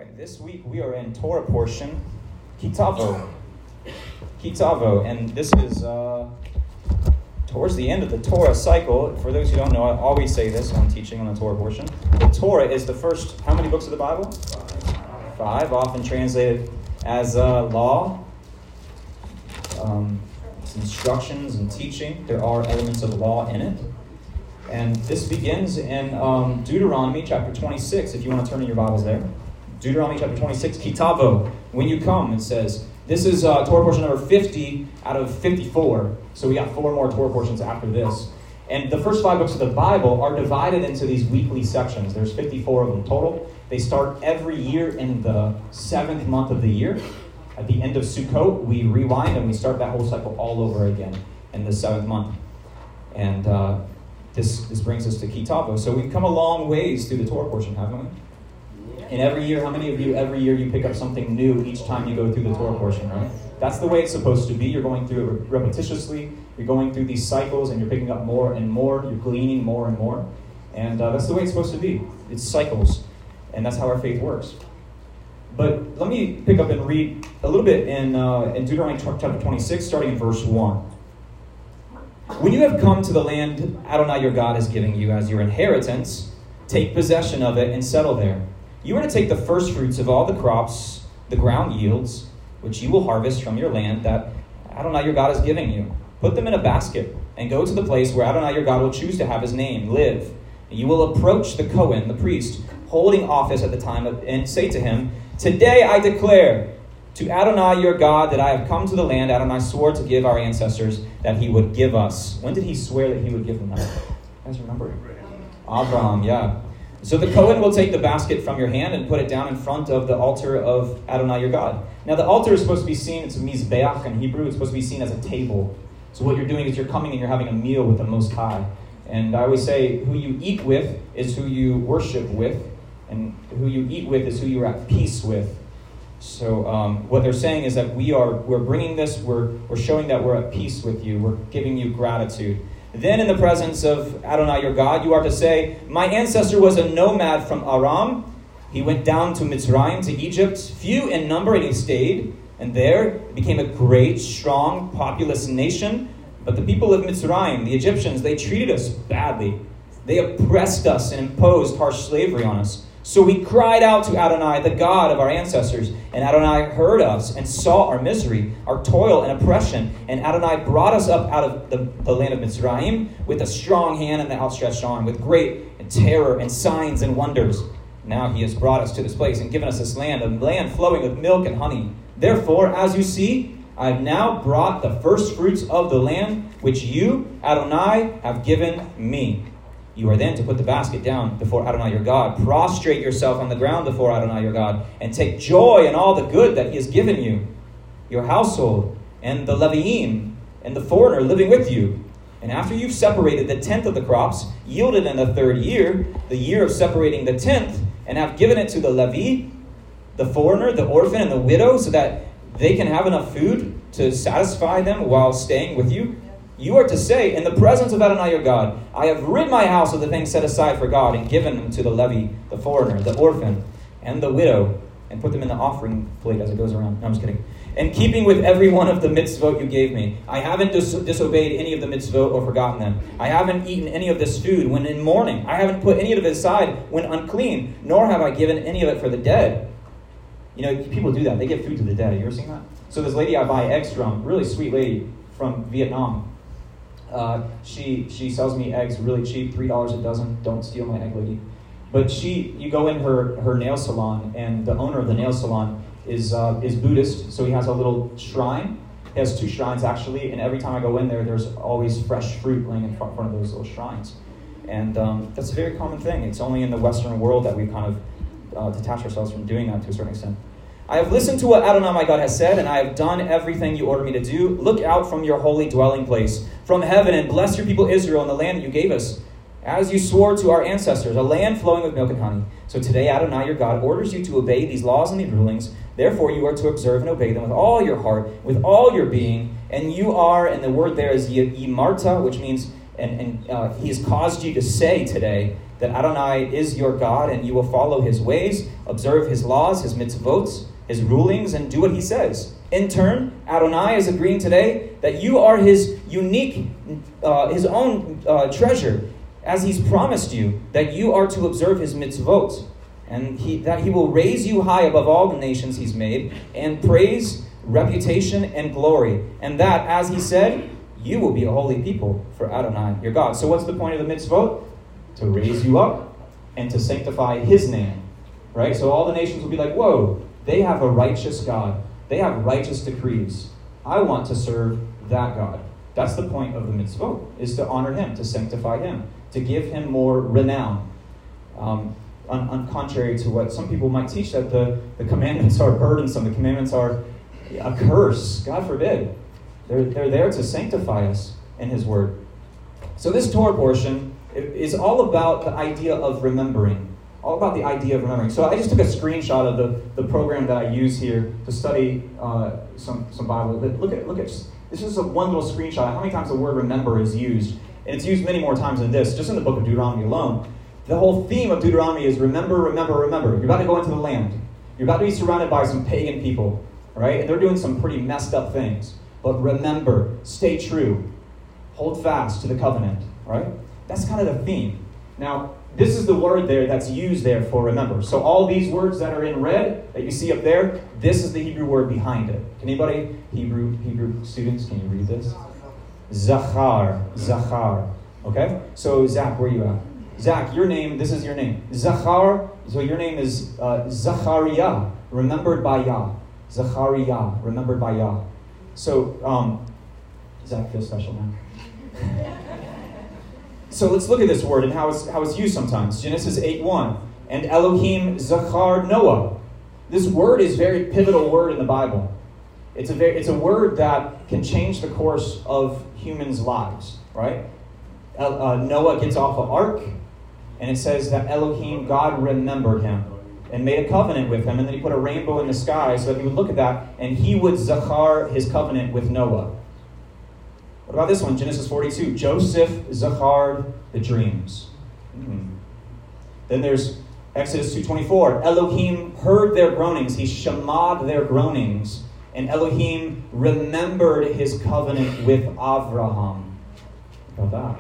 right, this week we are in Torah portion, Kitavo, and this is towards the end of the Torah cycle. For those who don't know, I always say this when I'm teaching on the Torah portion. The Torah is the first, how many books of the Bible? Five, often translated as law, instructions and teaching. There are elements of law in it. And this begins in Deuteronomy chapter 26, if you want to turn in your Bibles there. Deuteronomy chapter 26, Kitavo. When you come, it says, this is Torah portion number 50 out of 54. So we got 4 more Torah portions after this. And the first 5 books of the Bible are divided into these weekly sections. There's 54 of them total. They start every year in the 7th month of the year. At the end of Sukkot, we rewind and we start that whole cycle all over again in the 7th month. And this brings us to Kitavo. So we've come a long ways through the Torah portion, haven't we? And every year, how many of you, every year you pick up something new each time you go through the Torah portion, right? That's the way it's supposed to be. You're going through it repetitiously. You're going through these cycles and you're picking up more and more. You're gleaning more and more. And that's the way it's supposed to be. It's cycles. And that's how our faith works. But let me pick up and read a little bit in Deuteronomy chapter 26, starting in verse 1. When you have come to the land Adonai your God is giving you as your inheritance, take possession of it and settle there. You are to take the first fruits of all the crops the ground yields, which you will harvest from your land that Adonai your God is giving you. Put them in a basket and go to the place where Adonai your God will choose to have his name live. You will approach the Kohen, the priest, holding office at the time, and say to him, today I declare to Adonai your God that I have come to the land Adonai swore to give our ancestors that he would give us. When did he swear that he would give them that? You guys remember? Abraham, yeah. So the Kohen will take the basket from your hand and put it down in front of the altar of Adonai your God. Now the altar is supposed to be seen, it's a mizbeach in Hebrew, it's supposed to be seen as a table. So what you're doing is you're coming and you're having a meal with the Most High. And I always say who you eat with is who you worship with, and who you eat with is who you are at peace with. So what they're saying is that we're bringing this, we're showing that we're at peace with you, we're giving you gratitude. Then in the presence of Adonai your God, you are to say, my ancestor was a nomad from Aram. He went down to Mitzrayim, to Egypt, few in number, and he stayed. And there became a great, strong, populous nation. But the people of Mitzrayim, the Egyptians, they treated us badly. They oppressed us and imposed harsh slavery on us. So we cried out to Adonai, the God of our ancestors, and Adonai heard us and saw our misery, our toil and oppression, and Adonai brought us up out of the land of Mitzrayim with a strong hand and an outstretched arm, with great terror and signs and wonders. Now he has brought us to this place and given us this land, a land flowing with milk and honey. Therefore, as you see, I have now brought the first fruits of the land, which you, Adonai, have given me. You are then to put the basket down before Adonai your God. Prostrate yourself on the ground before Adonai your God, and take joy in all the good that he has given you, your household, and the Leviim, and the foreigner living with you. And after you've separated the 10th of the crops, yielded in the 3rd year, the year of separating the 10th, and have given it to the Levi, the foreigner, the orphan, and the widow, so that they can have enough food to satisfy them while staying with you, you are to say, in the presence of Adonai your God, I have rid my house of the things set aside for God and given them to the Levi, the foreigner, the orphan, and the widow, and put them in the offering plate as it goes around. No, I'm just kidding. And keeping with every one of the mitzvot you gave me. I haven't disobeyed any of the mitzvot or forgotten them. I haven't eaten any of this food when in mourning. I haven't put any of it aside when unclean, nor have I given any of it for the dead. You know, people do that. They give food to the dead. Have you ever seen that? So this lady I buy eggs from, really sweet lady from Vietnam, she sells me eggs really cheap, $3 a dozen. Don't steal my egg, lady. But you go in her nail salon, and the owner of the nail salon is Buddhist, so he has a little shrine. He has 2 shrines actually, and every time I go in there, there's always fresh fruit laying in front of those little shrines. And that's a very common thing. It's only in the Western world that we kind of detach ourselves from doing that to a certain extent. I have listened to what Adonai my God has said, and I have done everything you ordered me to do. Look out from your holy dwelling place, from heaven, and bless your people Israel in the land that you gave us, as you swore to our ancestors, a land flowing with milk and honey. So today Adonai your God orders you to obey these laws and these rulings. Therefore you are to observe and obey them with all your heart, with all your being. And you are, and the word there is yimarta, which means, and he has caused you to say today, that Adonai is your God, and you will follow his ways, observe his laws, his mitzvot, his rulings, and do what he says. In turn, Adonai is agreeing today that you are his unique, his own treasure, as he's promised you, that you are to observe his mitzvot, and that he will raise you high above all the nations he's made, and praise, reputation, and glory. And that, as he said, you will be a holy people for Adonai, your God. So what's the point of the mitzvot? To raise you up and to sanctify his name, right? So all the nations will be like, whoa, they have a righteous God. They have righteous decrees. I want to serve that God. That's the point of the mitzvot, is to honor him, to sanctify him, to give him more renown. On contrary to what some people might teach, that the commandments are burdensome, the commandments are a curse. God forbid. They're there to sanctify us in his word. So this Torah portion is all about the idea of remembering. All about the idea of remembering. So I just took a screenshot of the program that I use here to study some Bible. But look at this is one little screenshot. How many times the word remember is used? And it's used many more times than this, just in the book of Deuteronomy alone. The whole theme of Deuteronomy is remember, remember, remember. You're about to go into the land. You're about to be surrounded by some pagan people, right? And they're doing some pretty messed up things. But remember, stay true, hold fast to the covenant, right? That's kind of the theme. Now, this is the word there that's used there for remember. So all these words that are in red that you see up there, this is the Hebrew word behind it. Can anybody, Hebrew students, can you read this? Zachar. Okay? So Zach, where are you at? Zach, your name, this is your name. Zachar, so your name is Zachariah, remembered by Yah. Zachariah, remembered by Yah. So, Zach feels special now. So let's look at this word and how it's used sometimes. Genesis 8:1, and Elohim Zachar Noah. This word is a very pivotal word in the Bible. It's a word that can change the course of humans' lives, right? Noah gets off an ark, and it says that Elohim, God, remembered him and made a covenant with him, and then he put a rainbow in the sky so that he would look at that, and he would zachar his covenant with Noah. What about this one? Genesis 42. Joseph zachared the dreams. Then there's Exodus 2:24. Elohim heard their groanings. He shamad their groanings. And Elohim remembered his covenant with Avraham. How about that?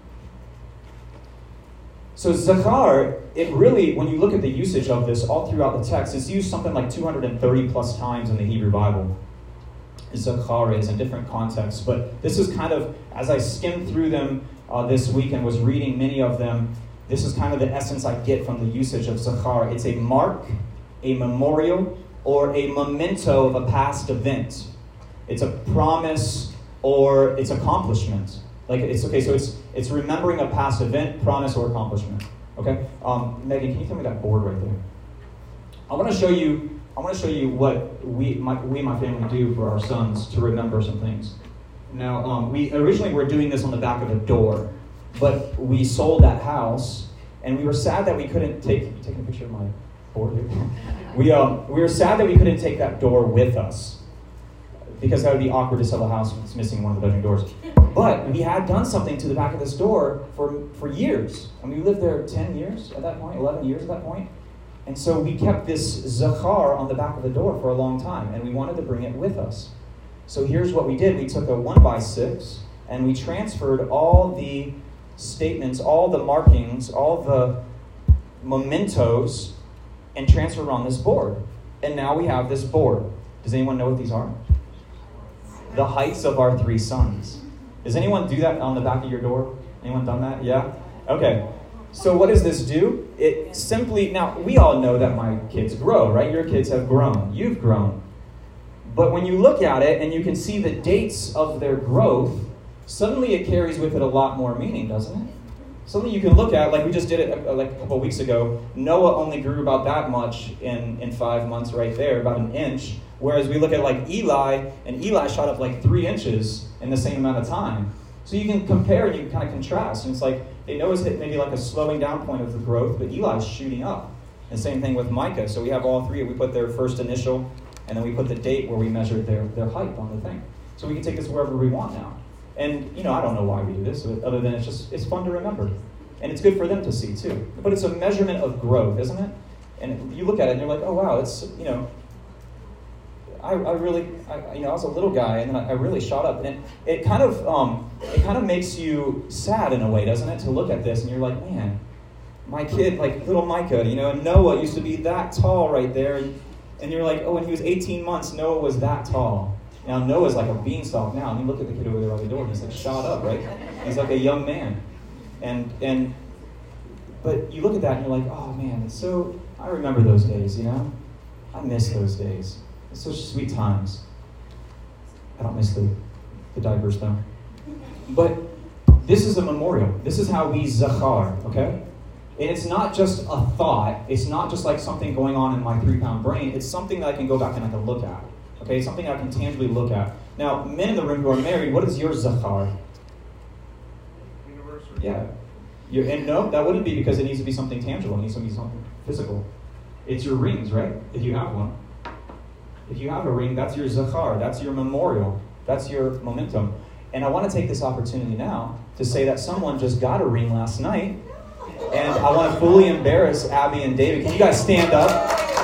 So Zachar, it really, when you look at the usage of this all throughout the text, it's used something like 230 plus times in the Hebrew Bible. Zachar is in different contexts, but this is kind of, as I skimmed through them this week and was reading many of them, this is kind of the essence I get from the usage of Zachar. It's a mark, a memorial, or a memento of a past event. It's a promise or it's accomplishment. Like it's okay, so it's remembering a past event, promise, or accomplishment. Okay, Megan, can you tell me that board right there? I want to show you what we and my family do for our sons to remember some things. Now, we originally were doing this on the back of a door, but we sold that house, and we were sad that we couldn't take a picture of my board here. We were sad that we couldn't take that door with us, because that would be awkward to sell a house that's missing one of the bedroom doors. But we had done something to the back of this door for years. I mean, we lived there 10 years at that point, 11 years at that point. And so we kept this Zachar on the back of the door for a long time, and we wanted to bring it with us. So here's what we did. We took a 1x6, and we transferred all the statements, all the markings, all the mementos, and transferred on this board. And now we have this board. Does anyone know what these are? The heights of our 3 sons. Does anyone do that on the back of your door? Anyone done that? Yeah? Okay. So what does this do? It simply, now we all know that my kids grow, right? Your kids have grown. You've grown. But when you look at it and you can see the dates of their growth, suddenly it carries with it a lot more meaning, doesn't it? Something you can look at, like we just did it like a couple of weeks ago. Noah only grew about that much in 5 months right there, about an inch. Whereas we look at like Eli, and Eli shot up like 3 inches in the same amount of time. So you can compare and you can kind of contrast. And it's like, Noah's hit maybe like a slowing down point of the growth, but Eli's shooting up. And same thing with Micah. So we have all 3. We put their first initial, and then we put the date where we measured their height on the thing. So we can take this wherever we want now. And, I don't know why we do this, other than it's fun to remember. And it's good for them to see too. But it's a measurement of growth, isn't it? And you look at it and you're like, oh wow, it's, I was a little guy and then I really shot up. And it kind of makes you sad in a way, doesn't it? To look at this and you're like, man, my kid, like little Micah, and Noah used to be that tall right there. And you're like, oh, when he was 18 months, Noah was that tall. Now Noah's like a beanstalk now. And you look at the kid over there by the door and he's like shot up, right? He's like a young man. But you look at that and you're like, oh man, I remember those days, I miss those days. It's such sweet times. I don't miss the diapers though. But this is a memorial. This is how we zachar, okay? And it's not just a thought. It's not just like something going on in my 3-pound brain. It's something that I can go back and I can look at. Okay, it's something I can tangibly look at. Now, men in the room who are married, what is your zachar? Anniversary. Yeah. And no, that wouldn't be because it needs to be something tangible. It needs to be something physical. It's your rings, right? If you have one. If you have a ring, that's your zachar. That's your memorial. That's your momentum. And I want to take this opportunity now to say that someone just got a ring last night. And I want to fully embarrass Abby and David. Can you guys stand up?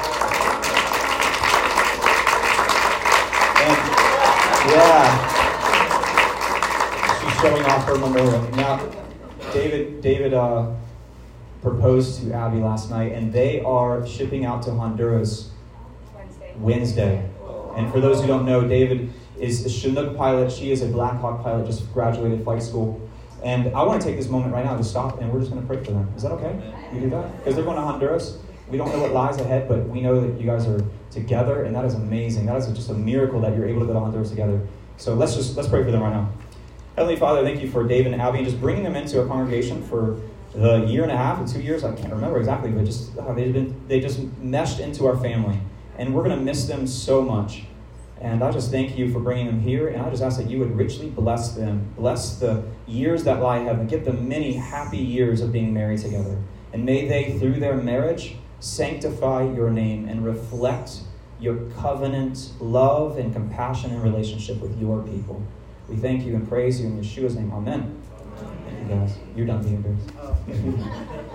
And, yeah. She's showing off her memorial. Now, David proposed to Abby last night, and they are shipping out to Honduras Wednesday. And for those who don't know, David is a Chinook pilot. She is a Black Hawk pilot, just graduated flight school. And I want to take this moment right now to stop, and we're just going to pray for them. Is that okay? We do that? Because they're going to Honduras. We don't know what lies ahead, but we know that you guys are together, and that is amazing. That is just a miracle that you're able to go to Honduras together. So let's pray for them right now. Heavenly Father, thank you for David and Abby, and just bringing them into a congregation for the 1.5 years or 2 years. I can't remember exactly, but just they just meshed into our family, and we're going to miss them so much. And I just thank you for bringing them here, and I just ask that you would richly bless them, bless the years that lie ahead, and give them many happy years of being married together. And may they, through their marriage, sanctify your name and reflect your covenant, love, and compassion and relationship with your people. We thank you and praise you in Yeshua's name. Amen. Thank you guys. You're done being embarrassed.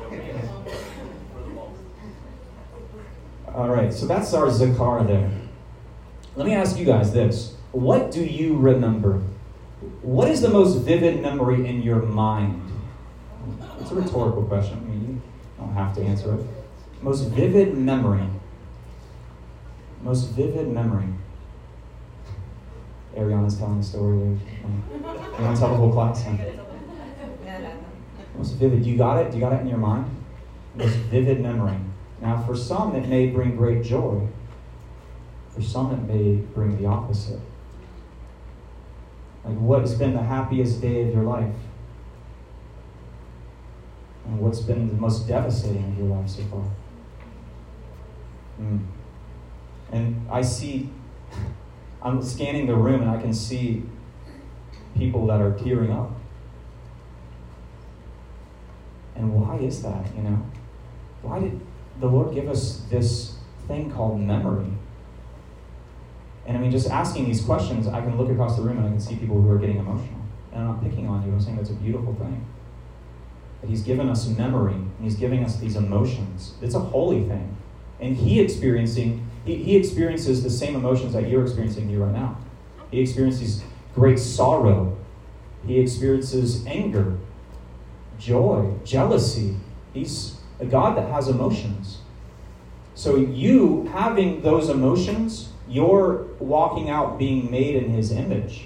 All right, so that's our zakar there. Let me ask you guys this. What do you remember? What is the most vivid memory in your mind? It's a rhetorical question. I mean, you don't have to answer it. Most vivid memory. Most vivid memory. Ariana's telling a story. You want to tell the whole class? Most vivid. You got it? Do you got it in your mind? Most vivid memory. Now, for some, it may bring great joy. For some, it may bring the opposite. Like, what has been the happiest day of your life? And what's been the most devastating of your life so far? And I see, I'm scanning the room and I can see people that are tearing up. And why is that, Why did the Lord give us this thing called memory? And I mean, just asking these questions, I can look across the room and I can see people who are getting emotional. And I'm not picking on you, I'm saying that's a beautiful thing. That He's given us memory, and He's giving us these emotions. It's a holy thing. And He experiences the same emotions that you're experiencing right now. He experiences great sorrow. He experiences anger, joy, jealousy. He's a God that has emotions. So you having those emotions, you're walking out being made in His image.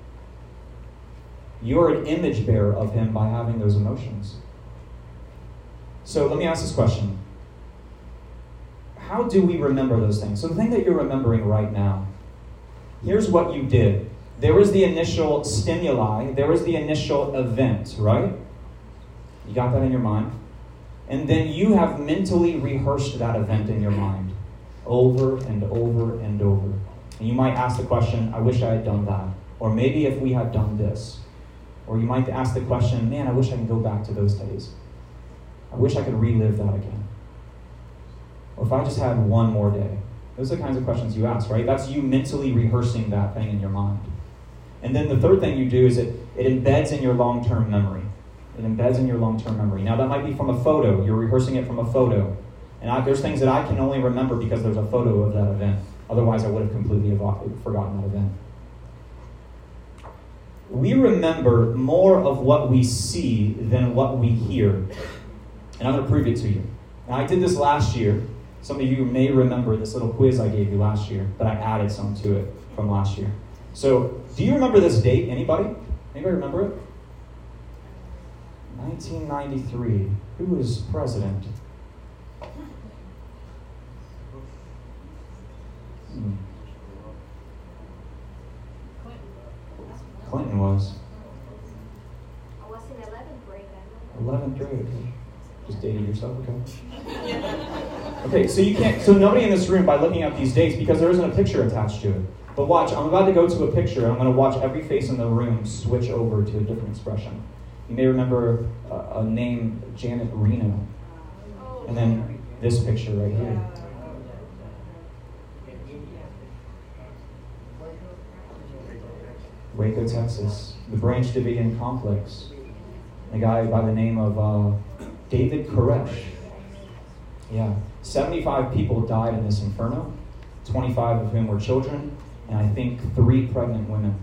You're an image bearer of Him by having those emotions. So let me ask this question. How do we remember those things? So the thing that you're remembering right now, here's what you did. There was the initial stimuli. There was the initial event, right? You got that in your mind. And then you have mentally rehearsed that event in your mind over and over and over. And you might ask the question, I wish I had done that. Or maybe if we had done this. Or you might ask the question, man, I wish I could go back to those days. I wish I could relive that again. Or if I just had one more day. Those are the kinds of questions you ask, right? That's you mentally rehearsing that thing in your mind. And then the third thing you do is it embeds in your long-term memory. It embeds in your long-term memory. Now, that might be from a photo. You're rehearsing it from a photo. And there's things that I can only remember because there's a photo of that event. Otherwise, I would have completely forgotten that event. We remember more of what we see than what we hear. And I'm going to prove it to you. Now, I did this last year. Some of you may remember this little quiz I gave you last year, but I added some to it from last year. So, do you remember this date? Anybody? Anybody remember it? 1993. Who was president? Clinton was. I was in 11th grade. 11th grade. Just dating yourself, okay? Okay, so you can't. So nobody in this room, by looking at these dates, because there isn't a picture attached to it. But watch, I'm about to go to a picture, and I'm going to watch every face in the room switch over to a different expression. You may remember a name, Janet Reno, and then this picture right here. Waco, Texas, the Branch Davidian complex. A guy by the name of David Koresh. Yeah, 75 people died in this inferno, 25 of whom were children, and I think 3 pregnant women.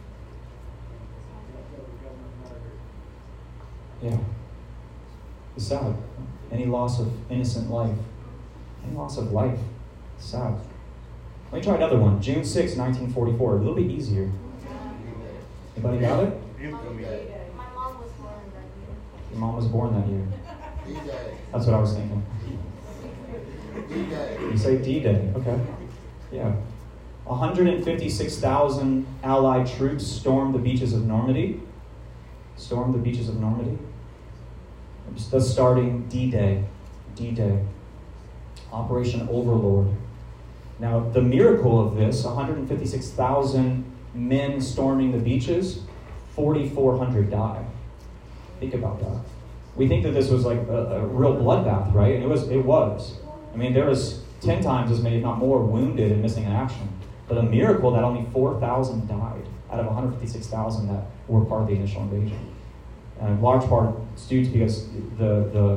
Yeah. It's sad. Any loss of innocent life. Any loss of life. It's sad. Let me try another one. June 6, 1944. A little bit easier. Anybody got it? My mom was born that year. Your mom was born that year. That's what I was thinking. You say D-Day. Okay. Yeah. 156,000 Allied troops stormed the beaches of Normandy. Stormed the beaches of Normandy. Thus starting D-Day. D-Day. Operation Overlord. Now, the miracle of this, 156,000 men storming the beaches, 4,400 died. Think about that. We think that this was like a real bloodbath, right? And it was. I mean, there was 10 times as many, if not more, wounded and missing in action. But a miracle that only 4,000 died out of 156,000 that were part of the initial invasion. And a large part due to because the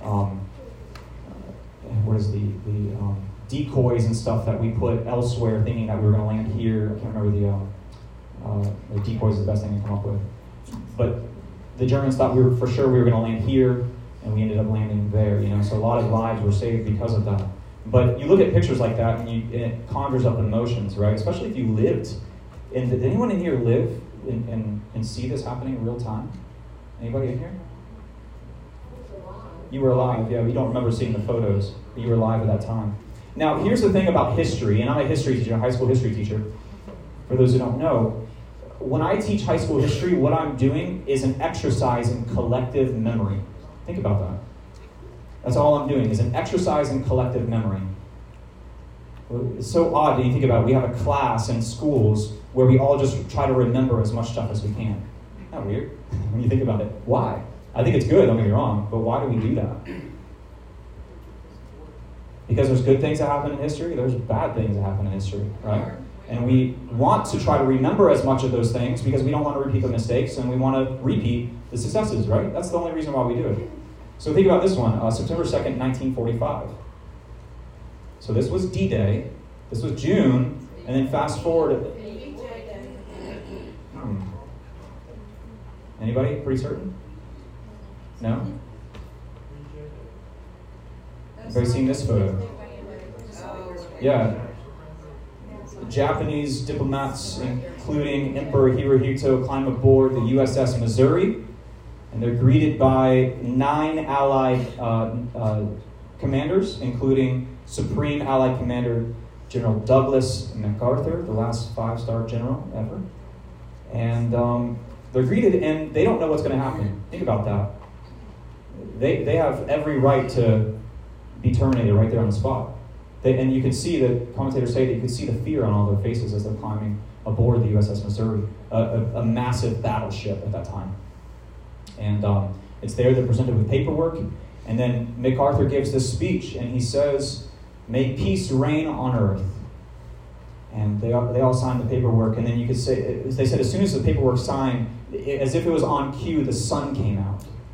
decoys and stuff that we put elsewhere, thinking that we were going to land here. I can't remember the decoys is the best thing to come up with. But the Germans thought we were going to land here, and we ended up landing there. So a lot of lives were saved because of that. But you look at pictures like that, and it conjures up emotions, right? Especially if you lived. Did anyone in here live and see this happening in real time? Anybody in here? You were alive, yeah. We don't remember seeing the photos, but you were alive at that time. Now, here's the thing about history, and I'm a history teacher, a high school history teacher. For those who don't know, when I teach high school history, what I'm doing is an exercise in collective memory. Think about that. That's all I'm doing, is an exercise in collective memory. It's so odd that you think about it. We have a class in schools where we all just try to remember as much stuff as we can. Isn't that weird? When you think about it. Why? I think it's good, don't get me wrong, but why do we do that? Because there's good things that happen in history, there's bad things that happen in history, right? And we want to try to remember as much of those things because we don't want to repeat the mistakes and we want to repeat the successes, right? That's the only reason why we do it. So think about this one, September 2nd, 1945. So this was D-Day, this was June, and then fast forward. Anybody? Pretty certain? No? Everybody seen this photo? Yeah. Japanese diplomats, including Emperor Hirohito, climb aboard the USS Missouri, and they're greeted by 9 Allied commanders, including Supreme Allied Commander General Douglas MacArthur, the last 5-star general ever. And they're greeted, and they don't know what's going to happen. Think about that. They have every right to be terminated right there on the spot. And you can see that, commentators say that you can see the fear on all their faces as they're climbing aboard the USS Missouri, a massive battleship at that time. And it's there, they're presented with paperwork, and then MacArthur gives this speech, and he says, "May peace reign on earth." And they all signed the paperwork, and then you could say, they said as soon as the paperwork signed, as if it was on cue, the sun came out.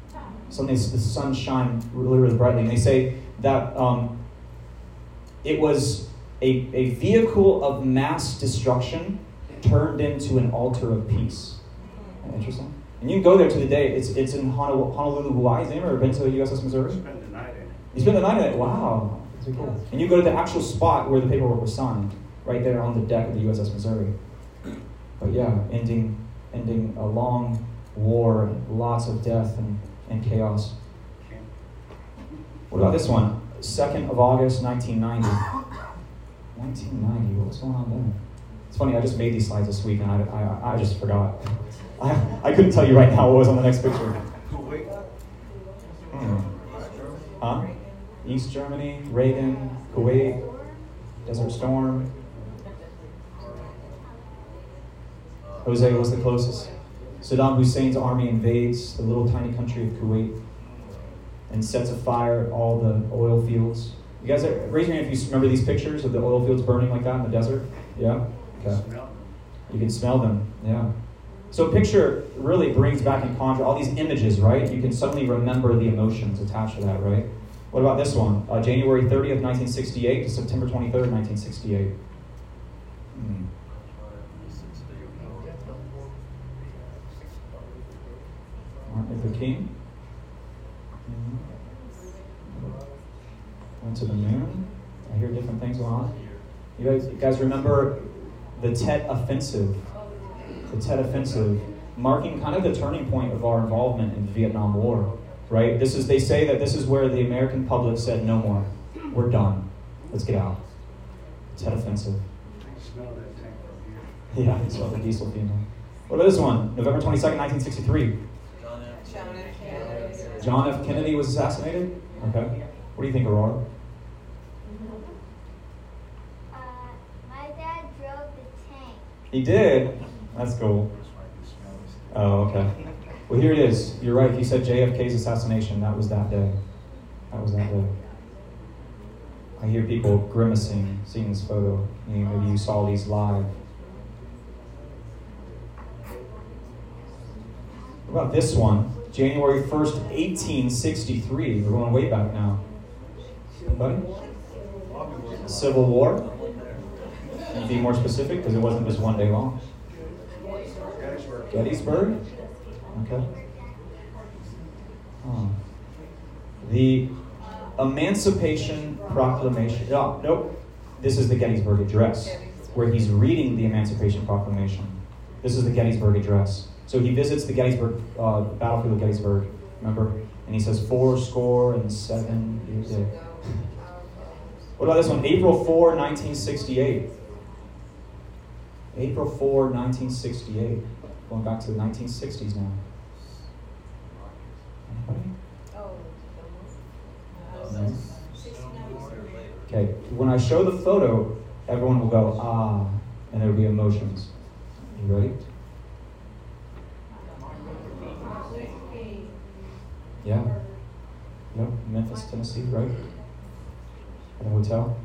Suddenly the sun shine really, really brightly. And they say that it was a vehicle of mass destruction turned into an altar of peace. Interesting. And you can go there to the day. It's in Honolulu, Hawaii. Has anyone ever been to USS Missouri? Spend the night in it. You spent the night in it? Wow. That's really cool. And you go to the actual spot where the paperwork was signed, right there on the deck of the USS Missouri. But yeah, ending a long war, lots of death and chaos. What about this one? 2nd of August, 1990. 1990, what's going on there? It's funny, I just made these slides this week and I just forgot. I couldn't tell you right now what was on the next picture. Huh? East Germany, Reagan, Kuwait, Desert Storm. Jose was the closest. Saddam Hussein's army invades the little tiny country of Kuwait and sets afire all the oil fields. You guys, raise your hand if you remember these pictures of the oil fields burning like that in the desert. Yeah? Okay. You can smell them. Yeah. So a picture really brings back in contrast all these images, right? You can suddenly remember the emotions attached to that, right? What about this one? January 30th, 1968 to September 23rd, 1968. Martin Luther King. Went to the moon. I hear different things going on. You guys remember the Tet Offensive? The Tet Offensive, marking kind of the turning point of our involvement in the Vietnam War, right? They say that this is where the American public said, no more. We're done. Let's get out. Tet Offensive. Smell that tank from here. Yeah, I smell the diesel fuel. What about this one? November 22nd, 1963. John F. Kennedy was assassinated? Okay. What do you think, Aurora? My dad drove the tank. He did? That's cool. Oh, okay. Well, here it is. You're right. He said JFK's assassination. That was that day. That was that day. I hear people grimacing, seeing this photo. Maybe you saw these live. What about this one? January 1st, 1863. We're going way back now. Anybody? Civil War? Can you be more specific? Because it wasn't just one day long. Gettysburg? Okay. The Emancipation Proclamation. Oh, nope. This is the Gettysburg Address, where he's reading the Emancipation Proclamation. This is the Gettysburg Address. So he visits the Gettysburg, battlefield of Gettysburg, remember? And he says, 407 years ago. What about this one? April 4, 1968. April 4, 1968. Going back to the 1960s now. Anybody? No? Okay, when I show the photo, everyone will go, ah, and there will be emotions. You ready? Yeah. Yep, Memphis, Tennessee, right? At a hotel?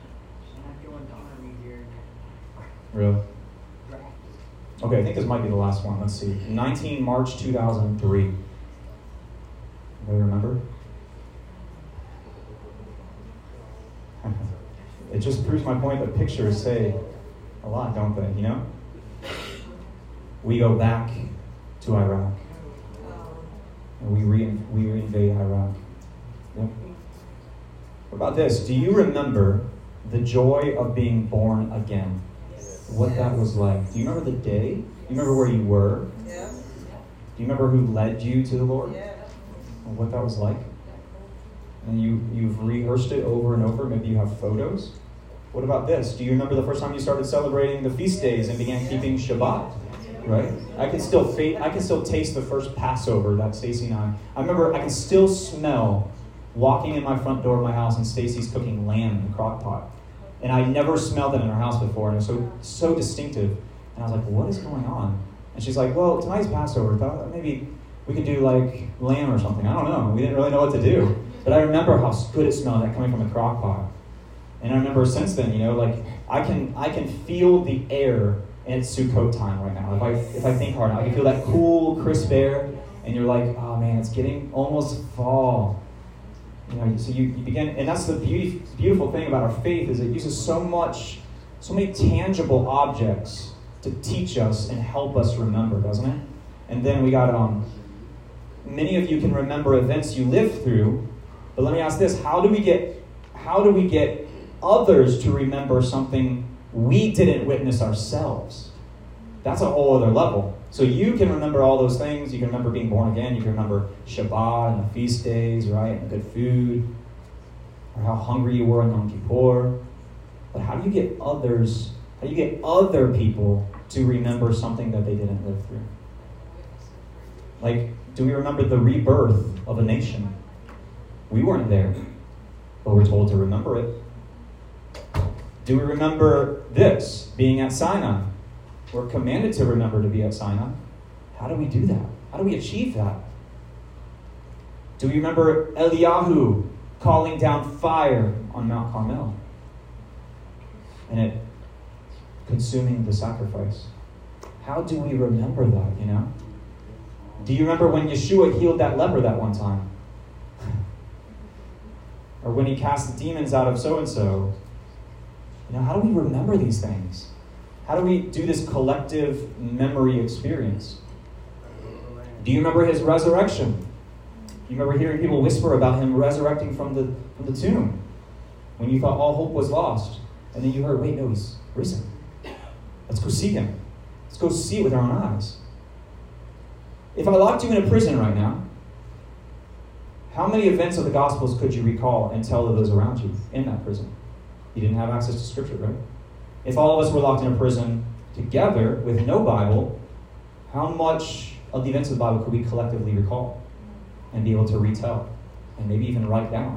Really? Okay, I think this might be the last one. Let's see. 19 March 2003. Anybody remember? It just proves my point that pictures say a lot, don't they? You know? We go back to Iraq. And we reinvade Iraq. Yep. What about this? Do you remember the joy of being born again? What that was like? Do you remember the day? Do you remember where you were? Yeah. Do you remember who led you to the Lord? Yeah. And what that was like? And you've rehearsed it over and over. Maybe you have photos. What about this? Do you remember the first time you started celebrating the feast days and began keeping Shabbat? Right? I can still taste the first Passover that Stacy and I remember I can still smell walking in my front door of my house and Stacy's cooking lamb in the crock pot. And I never smelled it in our house before, and it was so distinctive. And I was like, what is going on? And she's like, well, tonight's Passover. Thought maybe we could do like lamb or something. I don't know. We didn't really know what to do. But I remember how good it smelled that coming from the crock pot. And I remember since then, like I can feel the air, and it's Sukkot time right now. If I think hard enough, I can feel that cool, crisp air. and you're like, oh man, it's getting almost fall. So you begin, and that's the beautiful thing about our faith is it uses so many tangible objects to teach us and help us remember, doesn't it? And then we got, many of you can remember events you lived through, but let me ask this, how do we get others to remember something we didn't witness ourselves? That's a whole other level. So you can remember all those things. You can remember being born again. You can remember Shabbat and the feast days, right? And the good food. Or how hungry you were in Yom Kippur. But how do you get other people to remember something that they didn't live through? Like, do we remember the rebirth of a nation? We weren't there, but we're told to remember it. Do we remember this, being at Sinai? We're commanded to remember to be at Sinai. How do we do that? How do we achieve that? Do we remember Eliyahu calling down fire on Mount Carmel and it consuming the sacrifice? How do we remember that, Do you remember when Yeshua healed that leper that one time? Or when he cast the demons out of so-and-so? How do we remember these things? How do we do this collective memory experience? Do you remember his resurrection? Do you remember hearing people whisper about him resurrecting from the tomb when you thought all hope was lost? And then you heard, wait, no, he's risen. Let's go see him. Let's go see it with our own eyes. If I locked you in a prison right now, how many events of the Gospels could you recall and tell to those around you in that prison? You didn't have access to Scripture, right? If all of us were locked in a prison together with no Bible, how much of the events of the Bible could we collectively recall and be able to retell and maybe even write down?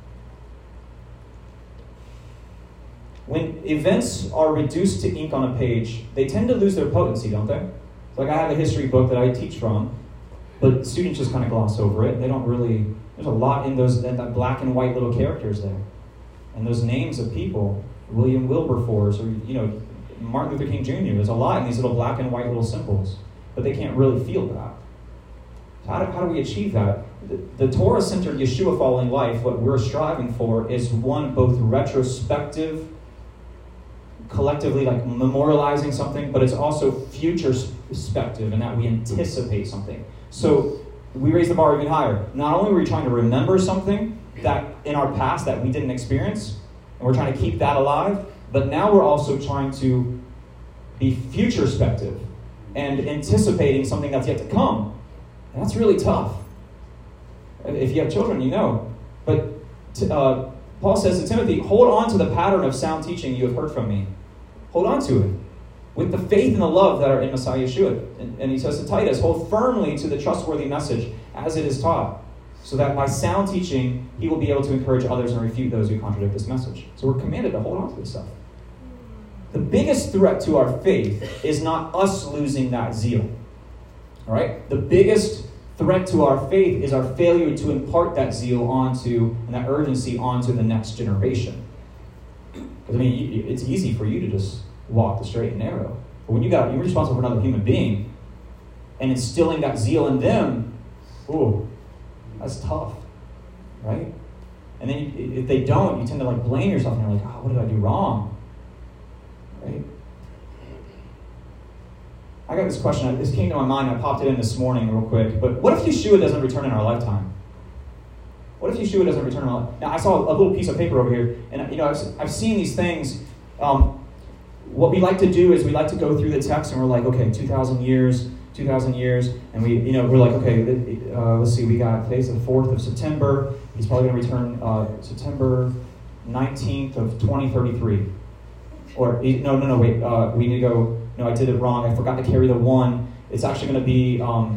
When events are reduced to ink on a page, they tend to lose their potency, don't they? Like I have a history book that I teach from, but students just kind of gloss over it. They don't really, there's a lot in that black and white little characters there. And those names of people, William Wilberforce, or Martin Luther King Jr. There's a lot in these little black and white little symbols, but they can't really feel that. So how do we achieve that? The Torah-centered, Yeshua-following life, what we're striving for is one both retrospective, collectively like memorializing something, but it's also future perspective in that we anticipate something. So we raise the bar even higher. Not only are we trying to remember something that in our past that we didn't experience, and we're trying to keep that alive, but now we're also trying to be future-spective and anticipating something that's yet to come. And that's really tough. If you have children, you know. But Paul says to Timothy, hold on to the pattern of sound teaching you have heard from me. Hold on to it with the faith and the love that are in Messiah Yeshua. And he says to Titus, hold firmly to the trustworthy message as it is taught, so that by sound teaching, he will be able to encourage others and refute those who contradict this message. So we're commanded to hold on to this stuff. The biggest threat to our faith is not us losing that zeal. All right? The biggest threat to our faith is our failure to impart that zeal onto, and that urgency onto the next generation. Because, it's easy for you to just walk the straight and narrow. But when you're responsible for another human being, and instilling that zeal in them, that's tough, right? And then if they don't, you tend to blame yourself, and you're like, what did I do wrong? Right? I got this question. This came to my mind. I popped it in this morning real quick. But what if Yeshua doesn't return in our lifetime? What if Yeshua doesn't return in our lifetime? Now, I saw a little piece of paper over here, and I've seen these things. What we like to do is we like to go through the text, and we're like, okay, 2,000 years, and we're like, okay, let's see, we got today's the 4th of September. He's probably going to return September 19th of 2033. Or, no, wait, we need to go, no, I did it wrong. I forgot to carry the 1. It's actually going to be,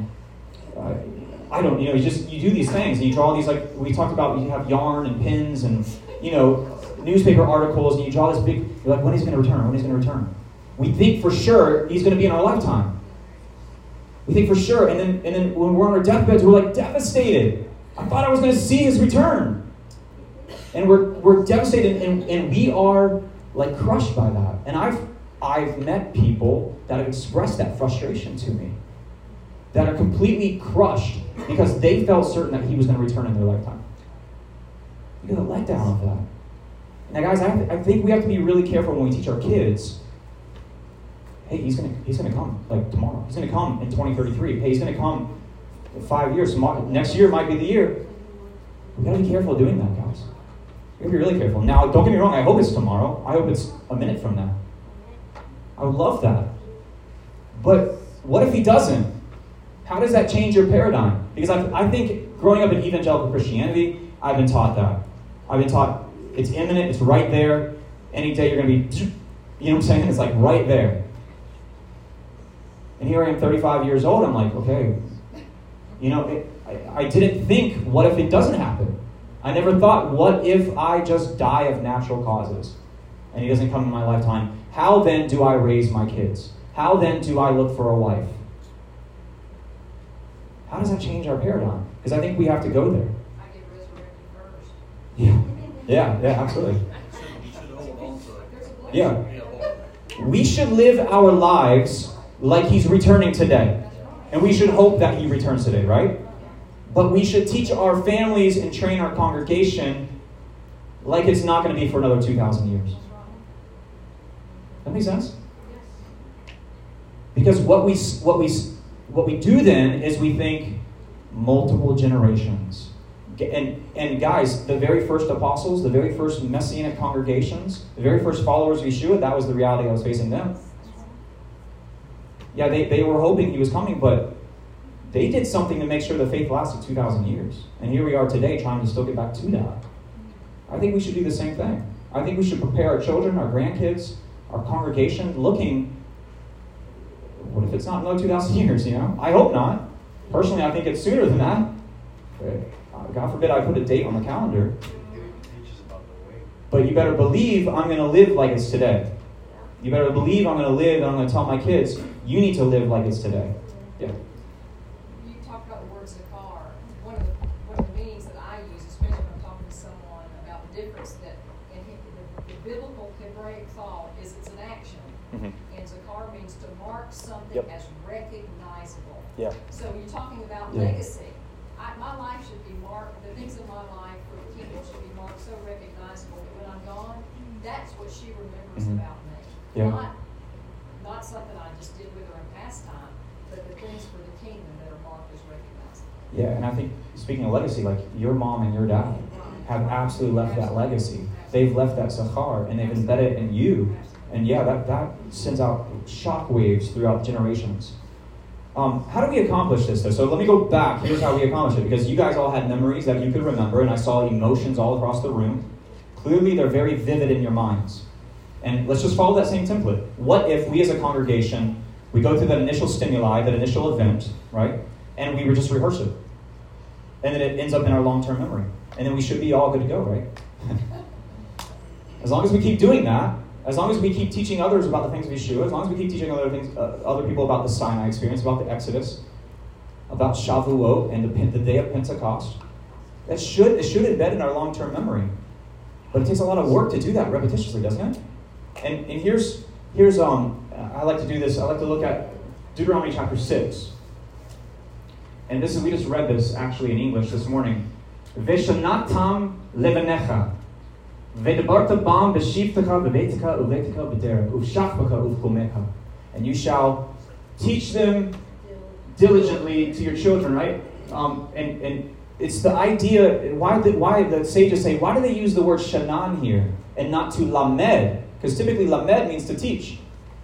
you do these things, and you draw these, we talked about, you have yarn and pins and, newspaper articles, and you draw this big, you're like, when is he going to return? We think for sure he's going to be in our lifetime. We think for sure, and then when we're on our deathbeds, we're devastated. I thought I was going to see his return. And we're devastated, and we are crushed by that. And I've met people that have expressed that frustration to me. that are completely crushed because they felt certain that he was going to return in their lifetime. You get a letdown of that. Now, guys, I think we have to be really careful when we teach our kids, hey, he's gonna come, like, tomorrow. He's going to come in 2033. Hey, he's going to come in 5 years. Next year might be the year. We've got to be careful doing that, guys. We've got to be really careful. Now, don't get me wrong. I hope it's tomorrow. I hope it's a minute from now. I would love that. But what if he doesn't? How does that change your paradigm? Because I think growing up in evangelical Christianity, I've been taught that. I've been taught it's imminent, it's right there. Any day you're going to be, you know what I'm saying? It's like right there. And here I am 35 years old, I'm like, okay, you know, I didn't think, what if it doesn't happen? I never thought, what if I just die of natural causes and he doesn't come in my lifetime? How then do I raise my kids? How then do I look for a wife? How does that change our paradigm? Because I think we have to go there. I get resurrected first. Yeah, absolutely. Yeah. We should live our lives like he's returning today. And we should hope that he returns today, right? But we should teach our families and train our congregation like it's not going to be for another 2,000 years. That makes sense? Because what we do then is we think multiple generations. And guys, the very first apostles, the very first messianic congregations, the very first followers of Yeshua, that was the reality that was facing them. Yeah, they were hoping he was coming, but they did something to make sure the faith lasted 2,000 years. And here we are today trying to still get back to that. I think we should do the same thing. I think we should prepare our children, our grandkids, our congregation, looking, what if it's not another 2,000 years, you know? I hope not. Personally, I think it's sooner than that. God forbid I put a date on the calendar. But you better believe I'm going to live like it's today. You better believe I'm going to live and I'm going to tell my kids, you need to live like it's today. Yeah. You talked about the word zakar. One of the meanings that I use, especially when I'm talking to someone about the difference that in the biblical Hebraic thought is it's an action. Mm-hmm. And zakar means to mark something as recognizable. Yeah. So you're talking about legacy. My life should be marked, the things in my life for the kingdom should be marked so recognizable that when I'm gone, that's what she remembers about me. Yeah. Not something I just did with her in past time, but the things for the kingdom that are marked as recognizable. Yeah, and I think, speaking of legacy, like your mom and your dad have absolutely left that legacy. They've left that zachar, and they've embedded it in you. And yeah, that sends out shockwaves throughout generations. How do we accomplish this, though? So let me go back. Here's how we accomplish it. Because you guys all had memories that you could remember, and I saw emotions all across the room. Clearly, they're very vivid in your minds. And let's just follow that same template. What if we as a congregation, we go through that initial stimuli, that initial event, right? And we would just rehearse it. And then it ends up in our long-term memory. And then we should be all good to go, right? As long as we keep doing that, as long as we keep teaching others about the things of Yeshua, as long as we keep teaching other people about the Sinai experience, about the Exodus, about Shavuot and the day of Pentecost, it should embed in our long-term memory. But it takes a lot of work to do that repetitiously, doesn't it? And here's I like to do this. I like to look at Deuteronomy chapter 6. And we just read this actually in English this morning. Veshanatam levanecha. And you shall teach them diligently to your children, right? And it's the idea, why the sages say, why do they use the word shanan here and not to lamed? Because typically lamed means to teach.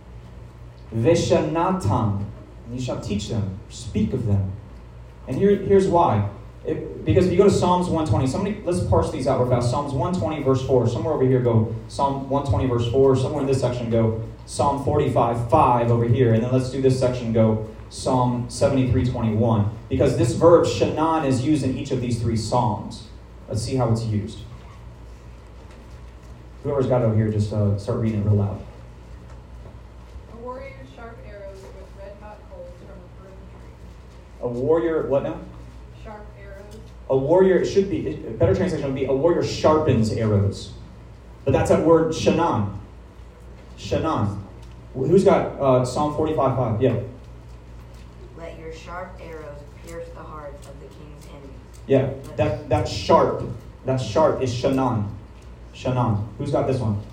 Veshanatam. And you shall teach them, speak of them. And here's why. Because if you go to Psalms 120, let's parse these out real fast. Psalms 120 verse 4. Somewhere over here go Psalm 120 verse 4. Somewhere in this section go Psalm 45:5 over here. And then let's do this section go Psalm 73:21. Because this verb, shanan, is used in each of these three Psalms. Let's see how it's used. Whoever's got it over here, just start reading it real loud. A warrior's sharp arrows with red-hot coals from a burning tree. A warrior, what now? Sharp arrows. A warrior, it should be, a better translation would be, a warrior sharpens arrows. But that's that word shanan. Shanan. Who's got Psalm 45:5? Yeah. Let your your sharp arrows pierced the hearts of the king's enemies. Yeah, that sharp is Shanan. Shanan. Who's got this one?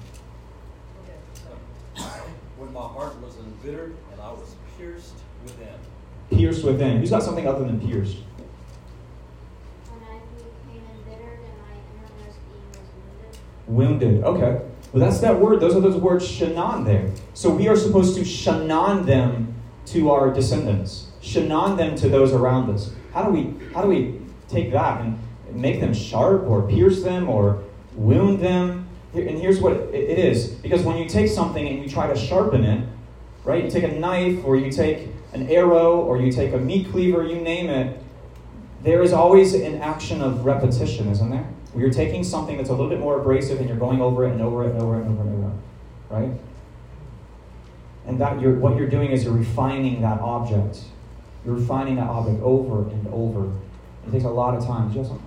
When my heart was embittered and I was pierced within. Pierced within. Who's got something other than pierced? When I became embittered and my innermost being was Wounded. wounded. Okay. Well, that's that word. Those are those words Shanan there. So we are supposed to Shanan them to our descendants. Shanan them to those around us. How do we take that and make them sharp or pierce them or wound them? And here's what it is. Because when you take something and you try to sharpen it, right? You take a knife or you take an arrow or you take a meat cleaver, you name it, there is always an action of repetition, isn't there? Where you're taking something that's a little bit more abrasive and you're going over it and over it and over it and over and over, right? And what you're doing is you're refining that object. You're refining that object over and over. It takes a lot of time. Just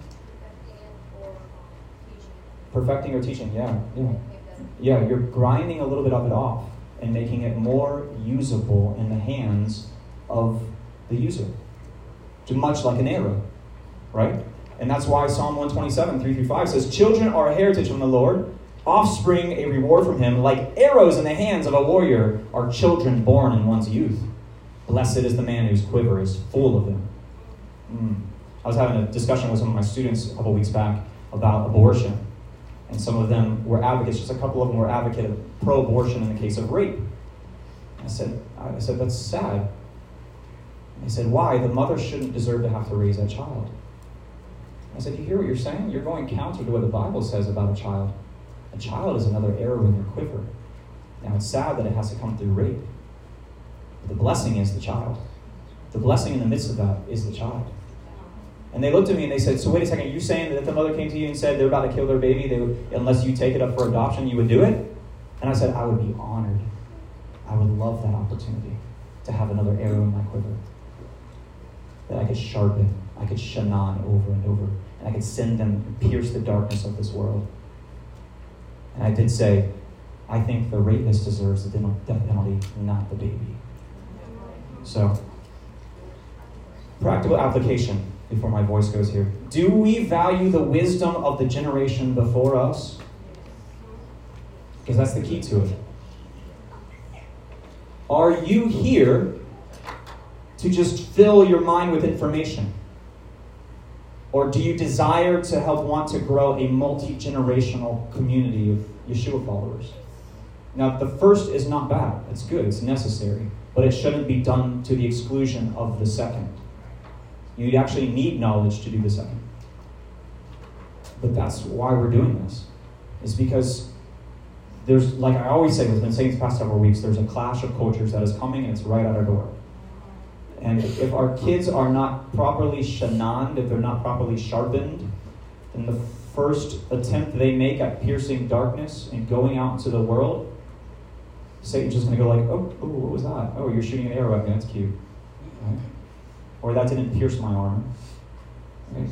perfecting or teaching, yeah. Yeah, you're grinding a little bit of it off and making it more usable in the hands of the user. Much like an arrow, right? And that's why Psalm 127, 3-5 says, children are a heritage from the Lord, offspring a reward from him. Like arrows in the hands of a warrior are children born in one's youth. Blessed is the man whose quiver is full of them. I was having a discussion with some of my students a couple weeks back about abortion. And some of them were advocates, just a couple of them were advocates pro-abortion in the case of rape. I said, that's sad. They said, why? The mother shouldn't deserve to have to raise that child. I said, you hear what you're saying? You're going counter to what the Bible says about a child. A child is another arrow in your quiver. Now, it's sad that it has to come through rape. But the blessing is the child. The blessing in the midst of that is the child. And they looked at me and they said, so wait a second, are you saying that if the mother came to you and said they're about to kill their baby, unless you take it up for adoption, you would do it? And I said, I would be honored. I would love that opportunity to have another arrow in my quiver that I could sharpen, I could shanan over and over, and I could send them and pierce the darkness of this world. And I did say, I think the rapist deserves the death penalty, not the baby. So, practical application before my voice goes here. Do we value the wisdom of the generation before us? Because that's the key to it. Are you here to just fill your mind with information? Or do you desire to help want to grow a multi-generational community of Yeshua followers? Now, the first is not bad. It's good. It's necessary. But it shouldn't be done to the exclusion of the second. You actually need knowledge to do the second. But that's why we're doing this. Is because there's, like I always say, we've been saying these past several weeks, there's a clash of cultures that is coming and it's right at our door. And if our kids are not properly shananed, if they're not properly sharpened, then the first attempt they make at piercing darkness and going out into the world, Satan's just going to go like, oh, what was that? Oh, you're shooting an arrow at me, that's cute. Right? Or that didn't pierce my armor. Right?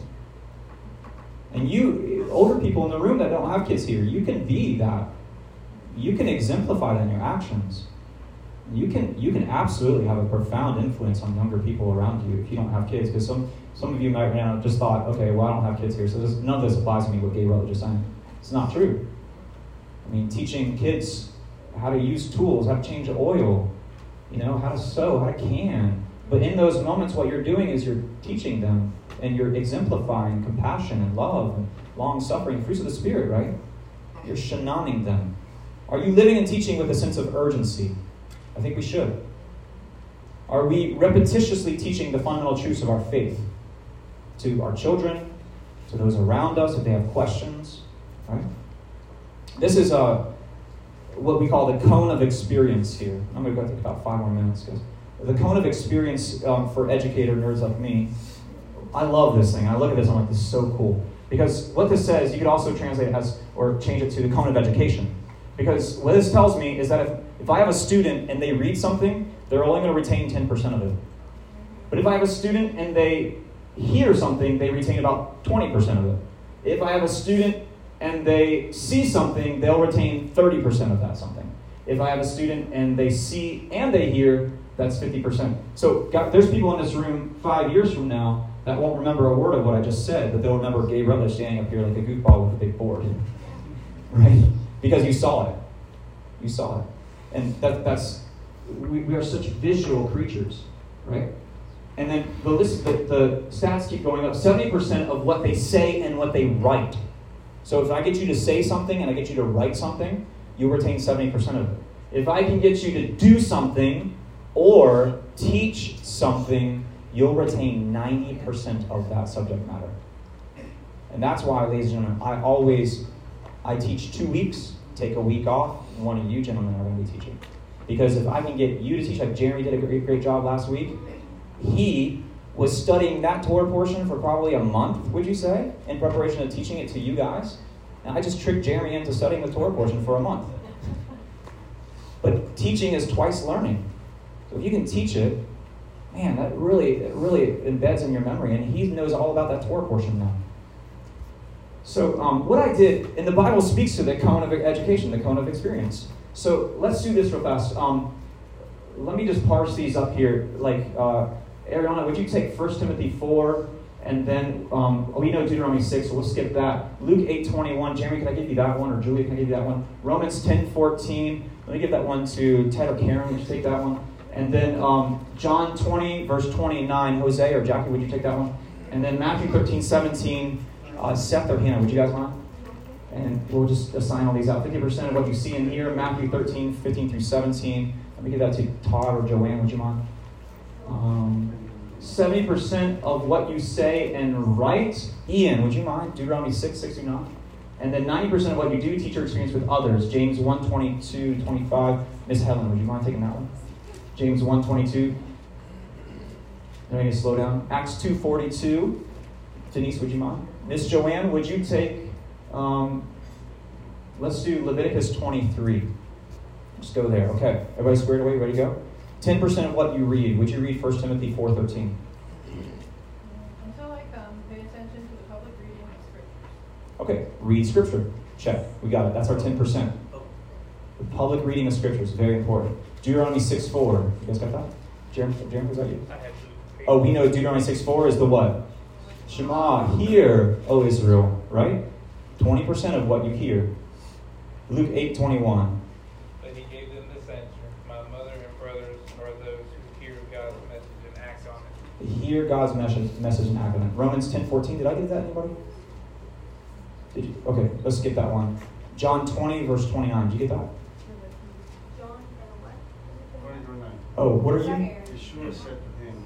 And you, older people in the room that don't have kids here, you can be that. You can exemplify that in your actions. You can absolutely have a profound influence on younger people around you if you don't have kids. Because some of you might now just thought, okay, well, I don't have kids here, so none of this applies to me, what Gabriel was just saying. It's not true. I mean, teaching kids how to use tools, how to change oil, how to sew, how to can. But in those moments, what you're doing is you're teaching them and you're exemplifying compassion and love and long-suffering, fruits of the Spirit, right? You're shananing them. Are you living and teaching with a sense of urgency? I think we should. Are we repetitiously teaching the fundamental truths of our faith to our children, to those around us if they have questions? Right? This is what we call the cone of experience here. I'm going to go take about 5 more minutes, guys. The cone of experience for educator nerds like me. I love this thing. I look at this, I'm like, this is so cool. Because what this says, you could also translate it as, or change it to the cone of education. Because what this tells me is that if I have a student and they read something, they're only going to retain 10% of it. But if I have a student and they hear something, they retain about 20% of it. If I have a student and they see something, they'll retain 30% of that something. If I have a student and they see and they hear, That's 50%. So there's people in this room 5 years from now that won't remember a word of what I just said, but they'll remember Gabe Rutledge standing up here like a goofball with a big board. Right? Because you saw it. You saw it. And we are such visual creatures, right? And then the stats keep going up. 70% of what they say and what they write. So if I get you to say something and I get you to write something, you'll retain 70% of it. If I can get you to do something or teach something, you'll retain 90% of that subject matter. And that's why, ladies and gentlemen, I teach 2 weeks, take a week off, and one of you gentlemen are going to be teaching. Because if I can get you to teach, like Jeremy did a great job last week, he was studying that Torah portion for probably a month, would you say, in preparation of teaching it to you guys. And I just tricked Jeremy into studying the Torah portion for a month. But teaching is twice learning. So if you can teach it, man, that really embeds in your memory, and he knows all about that Torah portion now. So what I did, and the Bible speaks to the cone of education, the cone of experience. So let's do this real fast. Let me just parse these up here. Like, Ariana, would you take 1 Timothy 4, and then, we know Deuteronomy 6, so we'll skip that. Luke 8:21. Jeremy, can I give you that one? Or Julia, can I give you that one? Romans 10:14. Let me give that one to Ted or Karen. Would you take that one? And then John 20, verse 29. Jose or Jackie, would you take that one? And then Matthew 13:17. Seth or Hannah, would you guys mind? And we'll just assign all these out. 50% of what you see in here, Matthew 13:15 through 17. Let me give that to Todd or Joanne, would you mind? 70% of what you say and write, Ian, would you mind? Deuteronomy 6:6-9. And then 90% of what you do, teach or experience with others. James 1:22-25. Miss Helen, would you mind taking that one? James 1:22. I need to slow down. Acts 2:42. Denise, would you mind? Miss Joanne, would you take, let's do Leviticus 23. Just go there. Okay. Everybody squared away? Ready to go? 10% of what you read. Would you read 1 Timothy 4:13? Until I come, pay attention to the public reading of Scripture. Okay. Read Scripture. Check. We got it. That's our 10%. The public reading of Scripture is very important. Deuteronomy 6:4. You guys got that? Jeremy, was that you? Oh, we know Deuteronomy 6:4 is the what? Shema, hear, O Israel, right? 20% of what you hear. Luke 8:21. But he gave them this answer: my mother and brothers are those who hear God's message and act on it. Hear God's message and act on it. Romans 10:14. Did I get that, anybody? Did you? Okay, let's skip that one. John 20, verse 29. Did you get that? John, what? 29. Oh, what are you? Yeshua said to him,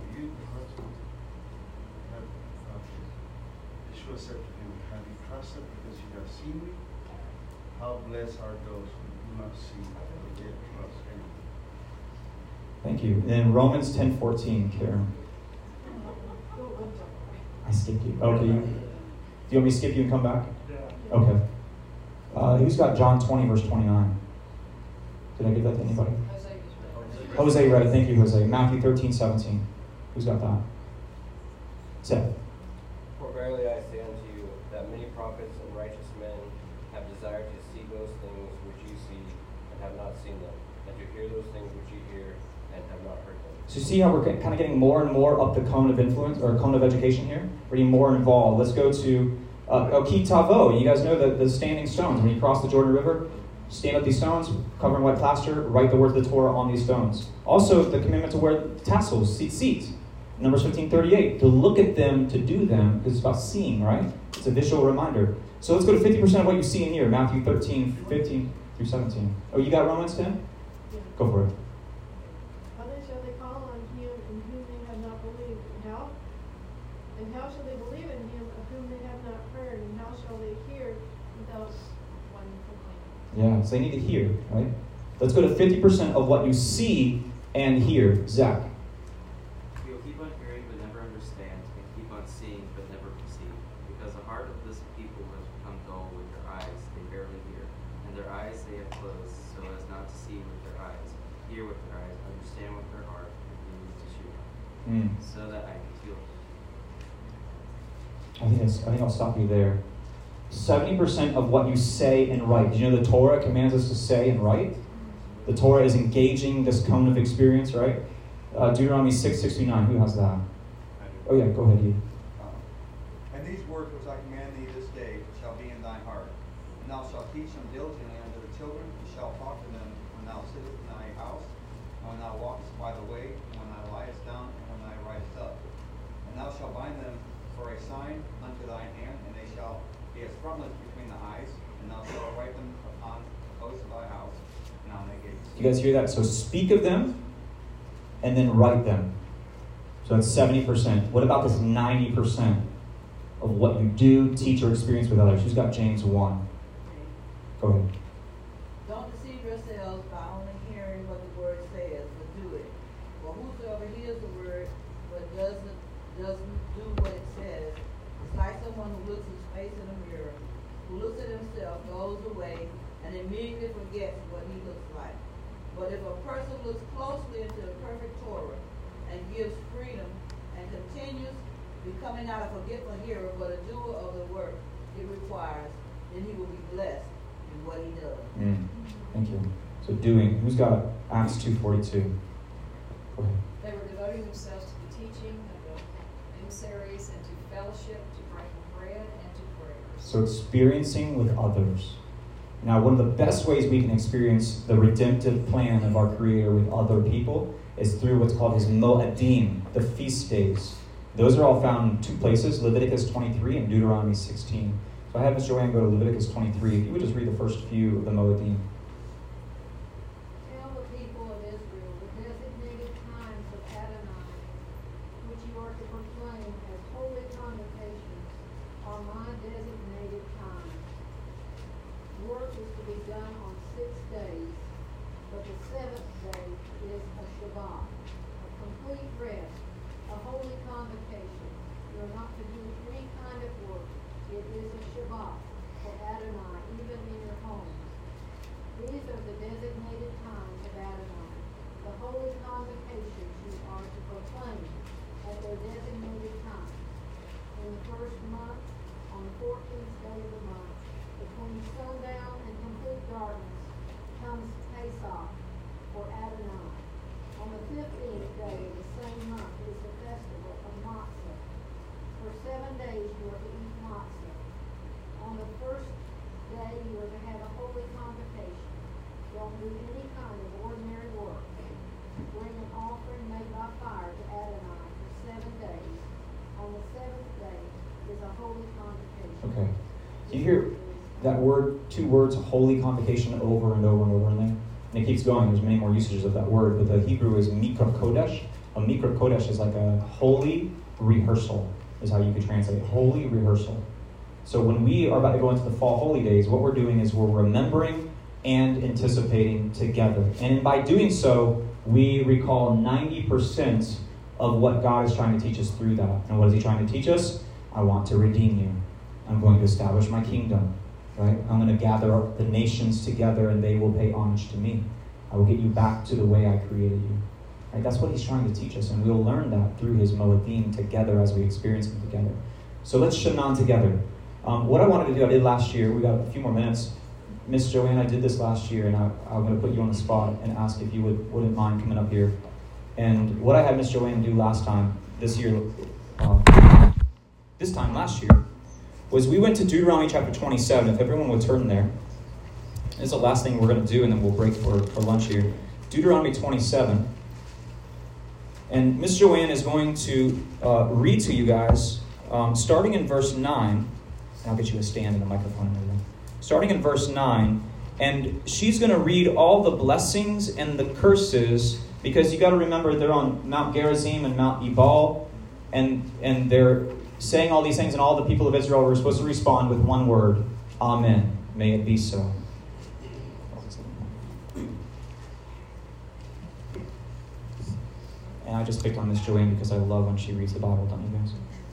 Yeshua said to him, have you trusted because you have seen me? How blessed are those who do not see but yet trust him. Thank you. And then Romans 10:14, Karen. I skipped you. Okay. Do you want me to skip you and come back? Yeah. Okay. Who's got John 20, verse 29? Did I give that to anybody? Jose read it. Thank you, Jose. Matthew 13:17. Who's got that? Seth. For verily I say unto you, that many prophets and righteous men have desired to see those things which you see, and have not seen them, and to hear those things which you hear, and have not heard them. So you see how we're kind of getting more and more up the cone of influence, or cone of education here? We're getting more involved. Let's go to Kitavo. You guys know the standing stones. When you cross the Jordan River, stand up these stones, cover in white plaster, write the words of the Torah on these stones. Also, the commandment to wear tassels, seat. Numbers 15:38, to look at them, to do them, because it's about seeing, right? It's a visual reminder. So let's go to 50% of what you see in here, Matthew 13:15 through 17. Oh, you got Romans 10? Yeah. Go for it. How then shall they call on him in whom they have not believed? And how shall they believe in him of whom they have not heard? And how shall they hear without one proclaiming? Yeah, so they need to hear, right? Let's go to 50% of what you see and hear. Zach. You'll keep on hearing but never understand, and keep on seeing but never perceive. Because the heart of this people has become dull with their eyes, they barely hear. And their eyes they have closed, so as not to see with their eyes, hear with their eyes, understand with their heart, and believe with Yeshua. So that I can heal. I think I'll stop you there. 70% of what you say and write. Did you know the Torah commands us to say and write? The Torah is engaging this cone of experience, right? Deuteronomy 6:69. Who has that? Oh yeah, go ahead, you. And these words which I command thee this day shall be in thine heart, and thou shalt teach them diligently unto the children, and shalt talk to them when thou sittest in thy house, and when thou walkest by the way, and when thou liest down, and when thou risest up. And thou shalt bind them for a sign unto thine hand, and they shall be as frontlets between the eyes, and thou shalt write them upon the posts of thy house and on thy gates. You guys hear that? So speak of them, and then write them. So that's 70%. What about this 90% of what you do, teach, or experience with others? Who's got James 1? Go ahead. Don't deceive yourselves by only hearing what the word says, but do it. For whosoever hears the word, but doesn't do what it says, is like someone who looks his face in a mirror, who looks at himself, goes away, and immediately forgets what he looks like. But if a person looks closely into the perfect Torah, and gives freedom, and continues, becoming not a forgetful hearer, but a doer of the work it requires, then he will be blessed in what he does. Thank you. So doing. Who's got Acts 2:42? Go ahead. They were devoting themselves to the teaching of the emissaries and to fellowship, to breaking bread, and to prayers. So experiencing with others. Now, one of the best ways we can experience the redemptive plan of our Creator with other people is through what's called his Mo'adim, the feast days. Those are all found in two places, Leviticus 23 and Deuteronomy 16. So I had Ms. Joanne go to Leviticus 23. If you would just read the first few of the Mo'adim. Tell the people of Israel the designated times of Adonai, which you are to proclaim as holy convocations, are my designated times. Work is to be done on 6 days, but the seventh day is a Shabbat, a complete rest, a holy convocation. You are not to do any kind of work. It is a Shabbat for Adonai, even in your homes. These are the designated times of Adonai, the holy convocations you are to proclaim at their designated time. In the first month, on the 14th day of the month, between sundown and complete darkness, comes Pesach for Adonai. On the 15th day of the same month is the festival of Matzah. For 7 days you are to eat matzah. On the first day you are to have a holy convocation. Don't do any kind of ordinary work. Bring an offering made by fire to Adonai for 7 days. On the seventh day is a holy convocation. Okay. You hear that word, two words, holy convocation, over and over and over in there? And it keeps going. There's many more usages of that word, but the Hebrew is mikra kodesh. A mikra kodesh is like a holy rehearsal, is how you could translate it. Holy rehearsal. So when we are about to go into the fall holy days, what we're doing is we're remembering and anticipating together. And by doing so, we recall 90% of what God is trying to teach us through that. And what is he trying to teach us? I want to redeem you. I'm going to establish my kingdom. Right? I'm going to gather the nations together and they will pay homage to me. I will get you back to the way I created you. Right? That's what he's trying to teach us, and we'll learn that through his Mo'adim together as we experience them together. So let's Shanan together. What I wanted to do, I did last year. We got a few more minutes. Miss Joanne, I did this last year, and I'm going to put you on the spot and ask if you wouldn't mind coming up here. And what I had Miss Joanne do last time, this time last year, was we went to Deuteronomy chapter 27. If everyone would turn there. This is the last thing we're going to do, and then we'll break for lunch here. Deuteronomy 27. And Miss Joanne is going to read to you guys, starting in verse 9. And I'll get you a stand and a microphone and everything. Starting in verse 9. And she's going to read all the blessings and the curses, because you got to remember they're on Mount Gerizim and Mount Ebal, and they're saying all these things, and all the people of Israel were supposed to respond with one word: Amen. May it be so. And I just picked on Miss Joanne because I love when she reads the Bible, don't you guys?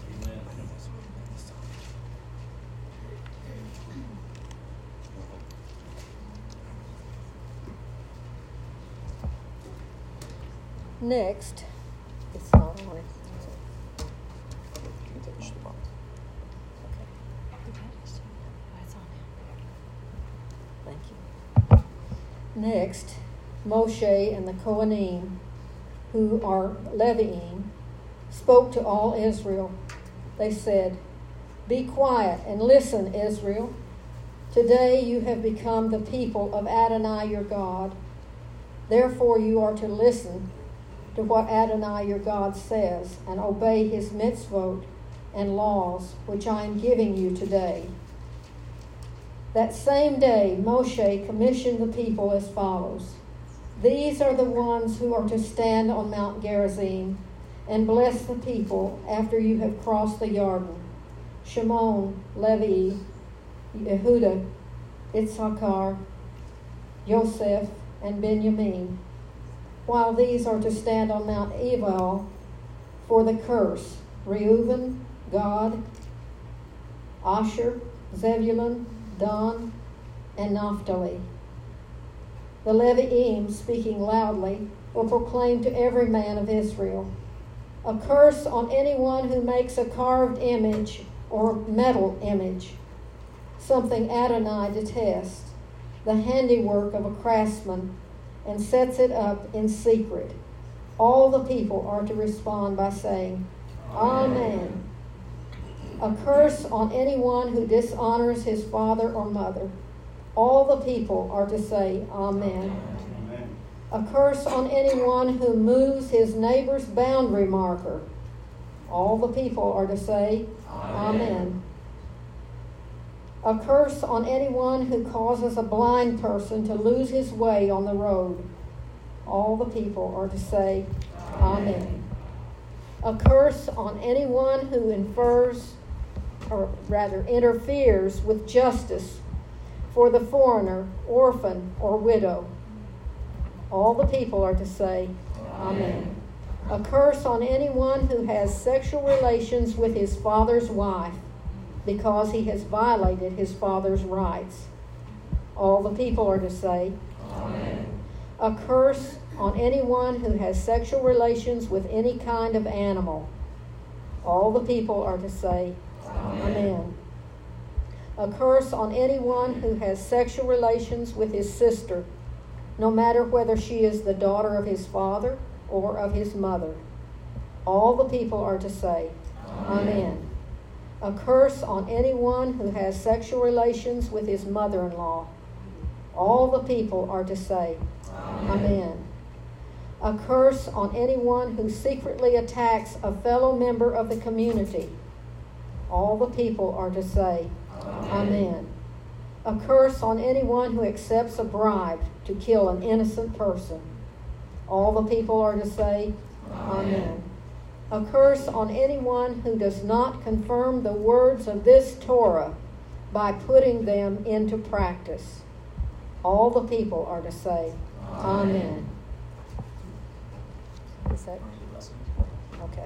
Next, it's not on it. Thank you. Next, Moshe and the Kohanim, who are Leviim, spoke to all Israel. They said, "Be quiet and listen, Israel. Today you have become the people of Adonai your God. Therefore you are to listen to what Adonai your God says and obey his mitzvot and laws, which I am giving you today." That same day Moshe commissioned the people as follows. "These are the ones who are to stand on Mount Gerizim and bless the people after you have crossed the Jordan: Shimon, Levi, Yehuda, Issachar, Yosef, and Benjamin, while these are to stand on Mount Ebal for the curse: Reuben, Gad, Asher, Zebulun, Dan, and Naphtali." The Leviim, speaking loudly, will proclaim to every man of Israel, "A curse on anyone who makes a carved image or metal image, something Adonai detests, the handiwork of a craftsman, and sets it up in secret." All the people are to respond by saying, "Amen." "A curse on anyone who dishonors his father or mother." All the people are to say, "Amen." Amen. "A curse on anyone who moves his neighbor's boundary marker." All the people are to say, "Amen." "A curse on anyone who causes a blind person to lose his way on the road." All the people are to say, "Amen." "A curse on anyone who interferes with justice for the foreigner, orphan, or widow." All the people are to say, "Amen." "A curse on anyone who has sexual relations with his father's wife, because he has violated his father's rights." All the people are to say, "Amen." "A curse on anyone who has sexual relations with any kind of animal." All the people are to say, "Amen." "A curse on anyone who has sexual relations with his sister, no matter whether she is the daughter of his father or of his mother." All the people are to say, "Amen." "A curse on anyone who has sexual relations with his mother-in-law." All the people are to say, "Amen." "A curse on anyone who secretly attacks a fellow member of the community." All the people are to say, "Amen." "A curse on anyone who accepts a bribe to kill an innocent person." All the people are to say, "Amen." "A curse on anyone who does not confirm the words of this Torah by putting them into practice." All the people are to say, "Amen." Is that okay?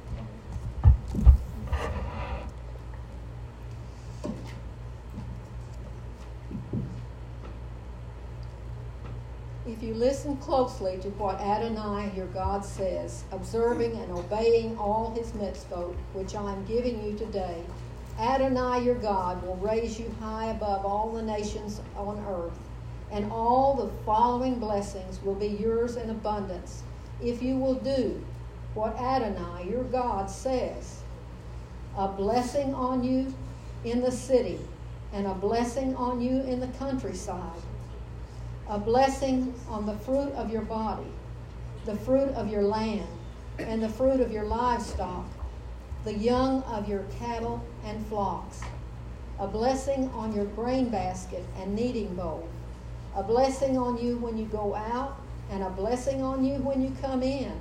If you listen closely to what Adonai your God says, observing and obeying all his mitzvot, which I am giving you today, Adonai your God will raise you high above all the nations on earth, and all the following blessings will be yours in abundance if you will do what Adonai your God says. A blessing on you in the city, and a blessing on you in the countryside. A blessing on the fruit of your body, the fruit of your land, and the fruit of your livestock, the young of your cattle and flocks. A blessing on your grain basket and kneading bowl. A blessing on you when you go out, and a blessing on you when you come in.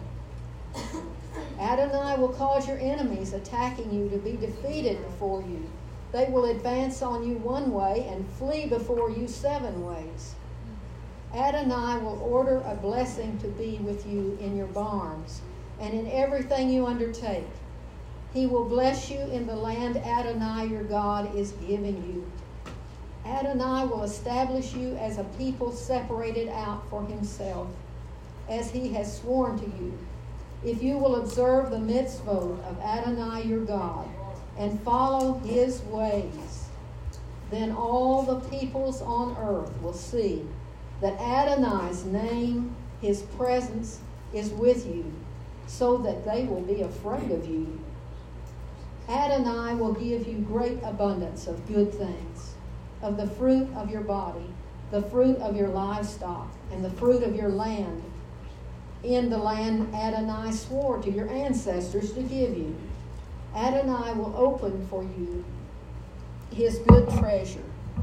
Adonai will cause your enemies attacking you to be defeated before you. They will advance on you one way and flee before you 7 ways. Adonai will order a blessing to be with you in your barns and in everything you undertake. He will bless you in the land Adonai your God is giving you. Adonai will establish you as a people separated out for himself, as he has sworn to you, if you will observe the mitzvot of Adonai your God and follow his ways. Then all the peoples on earth will see that Adonai's name, his presence, is with you, so that they will be afraid of you. Adonai will give you great abundance of good things, of the fruit of your body, the fruit of your livestock, and the fruit of your land, in the land Adonai swore to your ancestors to give you. Adonai will open for you his good treasure.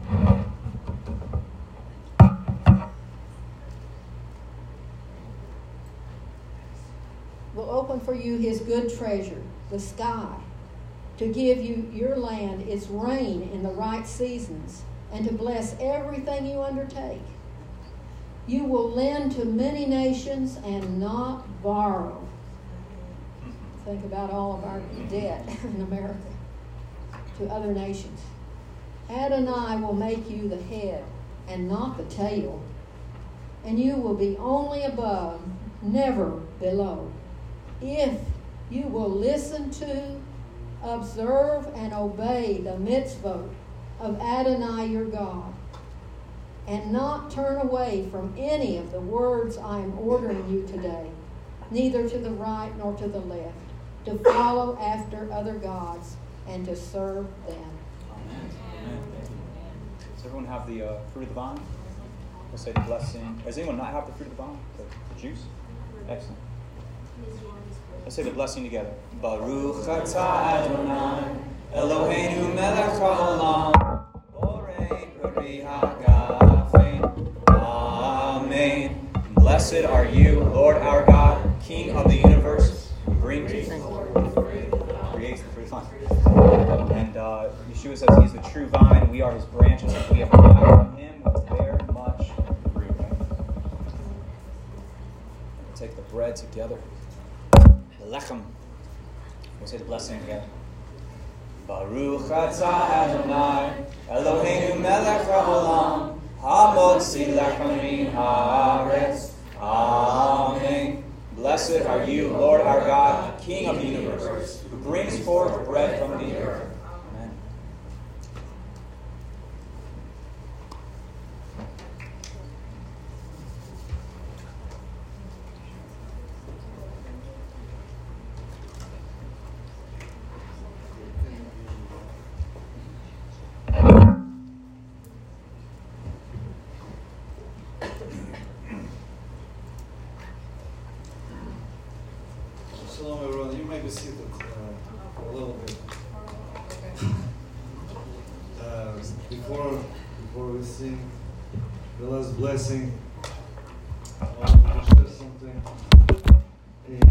Will open for you his good treasure, the sky, to give you your land its rain in the right seasons, and to bless everything you undertake. You will lend to many nations and not borrow. Think about all of our debt in America to other nations. Adonai will make you the head and not the tail, and you will be only above, never below. If you will listen to, observe, and obey the mitzvot of Adonai your God, and not turn away from any of the words I am ordering you today, neither to the right nor to the left, to follow after other gods and to serve them. Amen. Does everyone have the fruit of the vine? We'll say the blessing. Does anyone not have the fruit of the vine? The juice? Excellent. Let's say the blessing together. Baruch atah Adonai, Eloheinu melech haolam, borei peri hagafen. Amen. Blessed are you, Lord our God, King of the universe, who brings creates the fruit vine. And Yeshua says he's the true vine, and we are his branches. If we abide on him, we will bear much fruit. Take the bread together. Lechem. We'll say the blessing together. Baruch atah Adonai, Eloheinu melech haolam, hamotzi lechem min haaretz. Amen. Blessed are you, Lord our God, King of the universe, who brings forth bread from the earth. Amen. Shalom, everyone. You may be seated a little bit. Before we sing the last blessing,